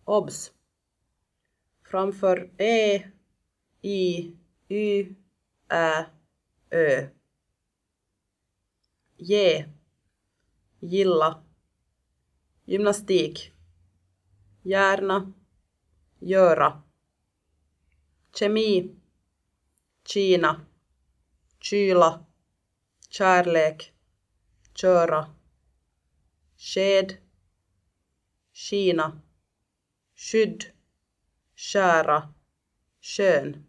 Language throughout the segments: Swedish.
Obs! Framför i, y, ö. Gilla. Gymnastik. Gärna. Göra. Kemi. Kina. Kyla. Kärlek. Köra. Sked. Kina. Skydd. Skära. Skön.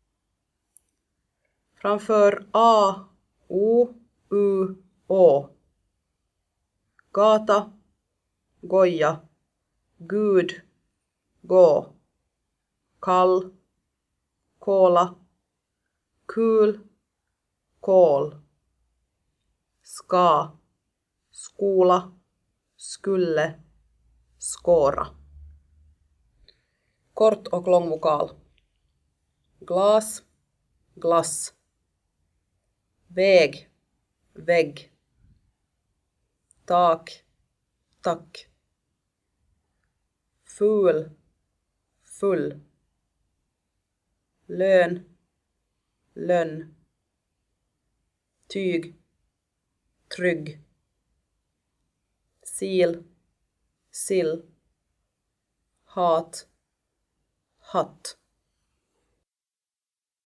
Framför a, o, u, å. Gata. Goja. Gud. Gå. Kall. Kola. Kul. Kol. Ska. Skola. Skulle. Skåra. Kort och lång vokal. Glas. Glass. Väg. Vägg. Tak. Tack. Ful. Full. Lön. Lönn. Tyg. Trygg. Sil. Sill. Hat. Hatt.